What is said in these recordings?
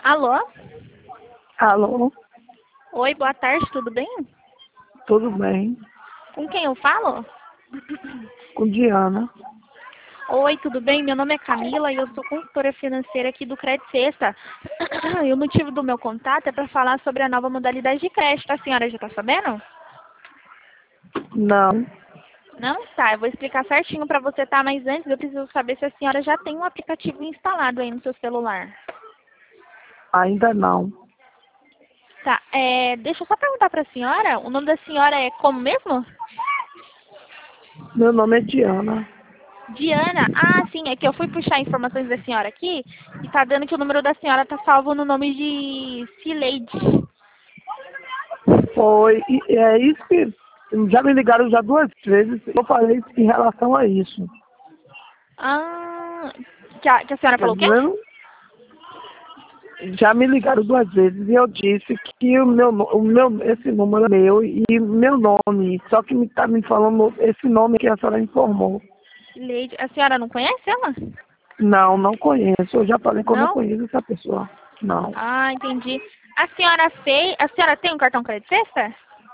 Alô? Alô, Oi, boa tarde, tudo bem? tudo bem? Com quem eu falo? Com Diana. Oi, tudo bem? Meu nome é Camila e eu sou consultora financeira aqui do Crédito Sexta. E o motivo do meu contato é para falar sobre a nova modalidade de crédito. A senhora já está sabendo? Não, Não? Tá, eu vou explicar certinho para você, tá? Mas antes eu preciso saber se a senhora já tem um aplicativo instalado aí no seu celular. ainda não. Tá, deixa eu só perguntar para a senhora, o nome da senhora é como mesmo? Meu nome é Diana. Diana, sim, é que eu fui puxar informações da senhora aqui e tá dando que o número da senhora tá salvo no nome de Cileide. Foi, e é isso que já me ligaram já 2 vezes. Eu falei em relação a isso. Ah, que a senhora Tá falou o quê? dizendo? Já me ligaram 2 vezes e eu disse que esse número é meu e meu nome. Só que tá me falando esse nome que a senhora informou. Cileide, a senhora não conhece ela? Não, não conheço. Eu já falei que eu não Não? conheço essa pessoa. Não. Ah, entendi. A senhora tem um cartão Crédito Sexta?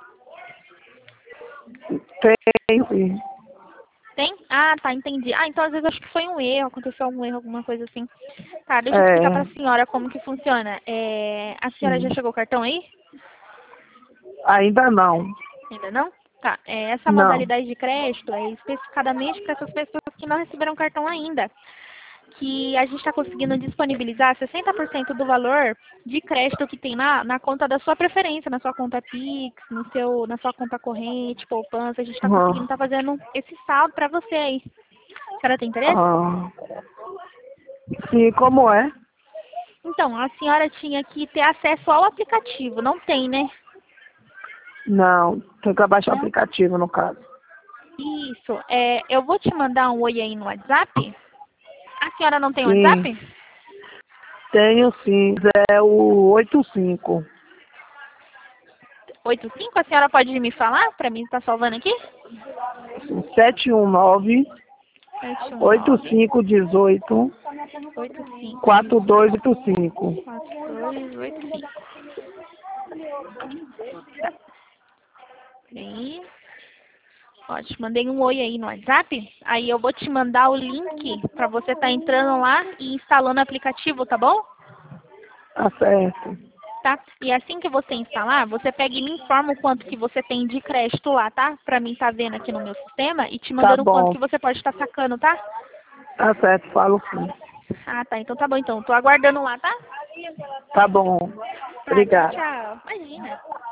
Tem, sim. Tem? Ah, tá, entendi. Ah, então às vezes acho que foi um erro, aconteceu algum erro, alguma coisa assim. Tá, deixa eu explicar pra É, senhora como que funciona. A senhora já sim. chegou o cartão aí? Ainda não. Ainda não? Tá. Essa Não. modalidade de crédito é especificadamente para essas pessoas que não receberam cartão ainda. Que a gente está conseguindo disponibilizar 60% do valor de crédito que tem na conta da sua preferência, na sua conta Pix, na sua conta corrente, poupança. A gente está conseguindo Ah, estar fazendo esse saldo para você aí. A senhora tem interesse? ah. Sim, como é? Então, a senhora tinha que ter acesso ao aplicativo. Não tem, né? Não, tem que baixar o Não? aplicativo, no caso. Isso. Eu vou te mandar um oi aí no WhatsApp. A senhora não tem Sim, WhatsApp? tenho sim. É o 85. 85, a senhora pode me falar para mim estar salvando aqui? 719 719 8518 85 4285. 4285. Tá. Peraí. Ó, te mandei um oi aí no WhatsApp. Aí eu vou te mandar o link para você estar entrando lá e instalando o aplicativo, tá bom? Tá certo. Tá? E assim que você instalar, você pega e me informa o quanto que você tem de crédito lá, tá? Pra mim tá vendo aqui no meu sistema e te Tá mandando o quanto bom. que você pode estar sacando, tá? Tá certo, falo sim. Ah, tá. Então tá bom então. Tô aguardando lá, tá? Tá bom. Tá, tchau, Obrigado. tchau. Imagina.